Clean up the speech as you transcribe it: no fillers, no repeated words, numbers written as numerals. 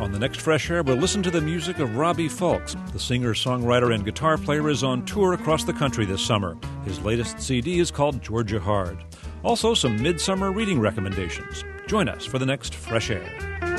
On the next Fresh Air, we'll listen to the music of Robbie Fulks. The singer, songwriter, and guitar player is on tour across the country this summer. His latest CD is called Georgia Hard. Also, some midsummer reading recommendations. Join us for the next Fresh Air.